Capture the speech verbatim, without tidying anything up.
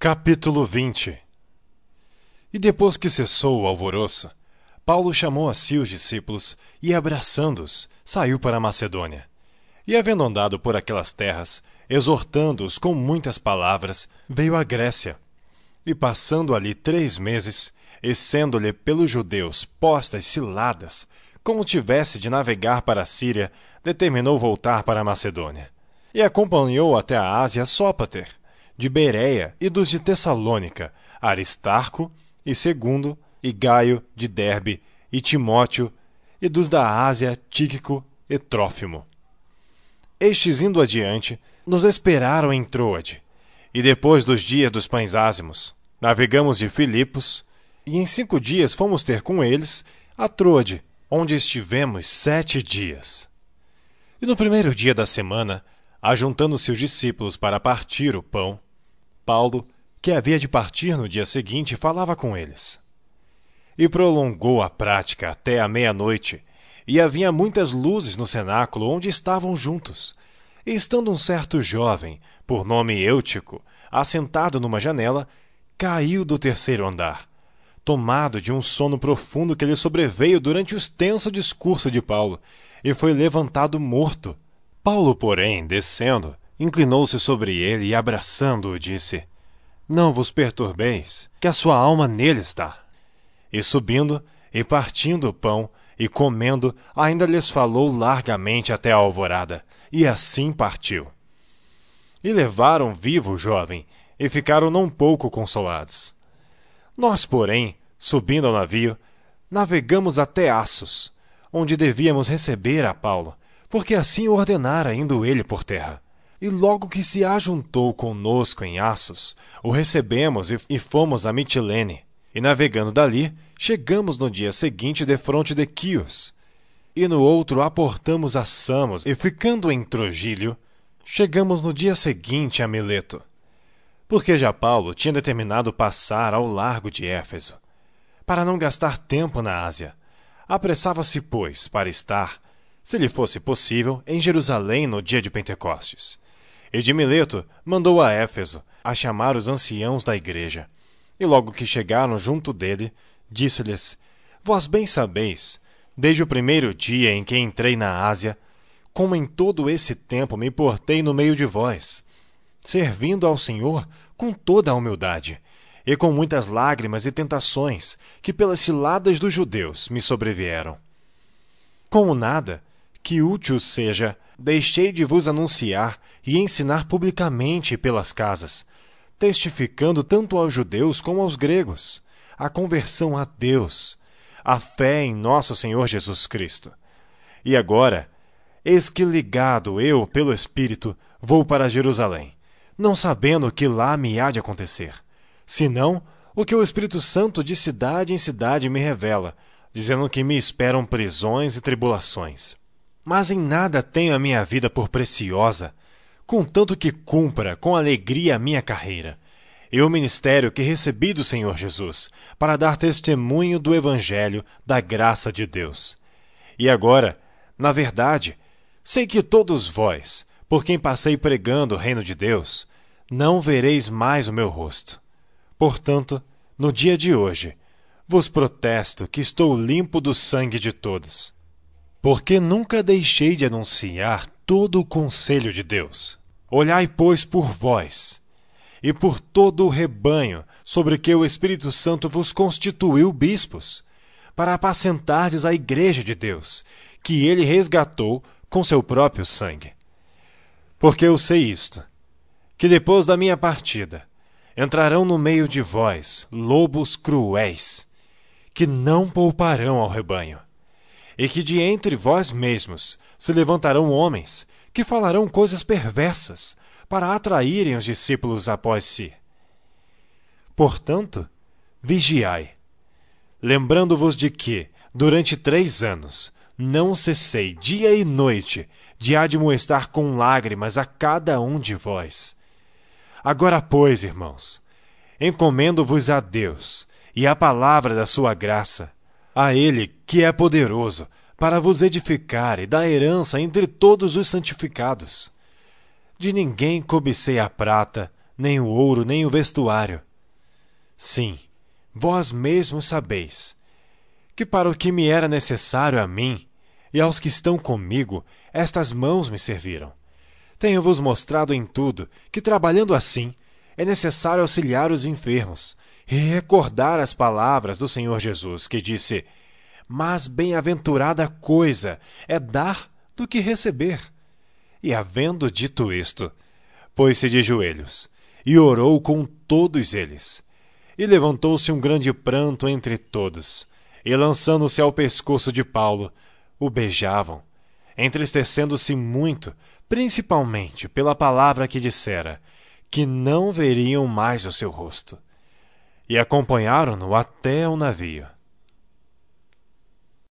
Capítulo vinte. E depois que cessou o alvoroço, Paulo chamou a si os discípulos e, abraçando-os, saiu para a Macedônia. E, havendo andado por aquelas terras, exortando-os com muitas palavras, veio à Grécia. E, passando ali três meses, e sendo-lhe pelos judeus postas ciladas, como tivesse de navegar para a Síria, determinou voltar para a Macedônia. E acompanhou até a Ásia Sópater, de Bereia e dos de Tessalônica, Aristarco e Segundo, e Gaio de Derbe, e Timóteo, e dos da Ásia Tíquico e Trófimo. Estes, indo adiante, nos esperaram em Troade, e depois dos dias dos pães ázimos, navegamos de Filipos, e em cinco dias fomos ter com eles a Troade, onde estivemos sete dias. E no primeiro dia da semana, ajuntando-se os discípulos para partir o pão, Paulo, que havia de partir no dia seguinte, falava com eles. E prolongou a prática até a meia-noite, e havia muitas luzes no cenáculo onde estavam juntos. E estando um certo jovem, por nome Eutico, assentado numa janela, caiu do terceiro andar, tomado de um sono profundo que lhe sobreveio durante o extenso discurso de Paulo, e foi levantado morto. Paulo, porém, descendo, inclinou-se sobre ele e, abraçando-o, disse: Não vos perturbeis, que a sua alma nele está. E subindo, e partindo o pão, e comendo, ainda lhes falou largamente até a alvorada, e assim partiu. E levaram vivo o jovem, e ficaram não pouco consolados. Nós, porém, subindo ao navio, navegamos até Assos, onde devíamos receber a Paulo, porque assim o ordenara indo ele por terra. E logo que se ajuntou conosco em Assos, o recebemos e, e fomos a Mitilene. E navegando dali, chegamos no dia seguinte defronte de Quios. E no outro aportamos a Samos, e ficando em Trogílio, chegamos no dia seguinte a Mileto. Porque já Paulo tinha determinado passar ao largo de Éfeso, para não gastar tempo na Ásia. Apressava-se, pois, para estar, se lhe fosse possível, em Jerusalém no dia de Pentecostes. E de Mileto mandou a Éfeso a chamar os anciãos da igreja. E logo que chegaram junto dele, disse-lhes: Vós bem sabeis, desde o primeiro dia em que entrei na Ásia, como em todo esse tempo me portei no meio de vós, servindo ao Senhor com toda a humildade, e com muitas lágrimas e tentações que pelas ciladas dos judeus me sobrevieram. Como nada, que útil seja, deixei de vos anunciar e ensinar publicamente pelas casas, testificando tanto aos judeus como aos gregos, a conversão a Deus, a fé em nosso Senhor Jesus Cristo. E agora, eis que ligado eu pelo Espírito, vou para Jerusalém, não sabendo o que lá me há de acontecer, senão o que o Espírito Santo de cidade em cidade me revela, dizendo que me esperam prisões e tribulações. Mas em nada tenho a minha vida por preciosa, contanto que cumpra com alegria a minha carreira, e o ministério que recebi do Senhor Jesus, para dar testemunho do Evangelho da graça de Deus. E agora, na verdade, sei que todos vós, por quem passei pregando o reino de Deus, não vereis mais o meu rosto. Portanto, no dia de hoje, vos protesto que estou limpo do sangue de todos, porque nunca deixei de anunciar todo o conselho de Deus. Olhai, pois, por vós, e por todo o rebanho sobre que o Espírito Santo vos constituiu bispos, para apacentardes a igreja de Deus, que ele resgatou com seu próprio sangue. Porque eu sei isto, que depois da minha partida, entrarão no meio de vós lobos cruéis, que não pouparão ao rebanho, e que de entre vós mesmos se levantarão homens que falarão coisas perversas para atraírem os discípulos após si. Portanto, vigiai, lembrando-vos de que, durante três anos, não cessei dia e noite de admoestar com lágrimas a cada um de vós. Agora, pois, irmãos, encomendo-vos a Deus e à palavra da sua graça, a Ele que é poderoso para vos edificar e dar herança entre todos os santificados. De ninguém cobicei a prata, nem o ouro, nem o vestuário. Sim, vós mesmos sabeis que para o que me era necessário a mim e aos que estão comigo, estas mãos me serviram. Tenho-vos mostrado em tudo que, trabalhando assim, é necessário auxiliar os enfermos e recordar as palavras do Senhor Jesus, que disse: mas bem-aventurada coisa é dar do que receber. E, havendo dito isto, pôs-se de joelhos e orou com todos eles. E levantou-se um grande pranto entre todos, e lançando-se ao pescoço de Paulo, o beijavam, entristecendo-se muito, principalmente pela palavra que dissera, que não veriam mais o seu rosto. E acompanharam-no até ao navio.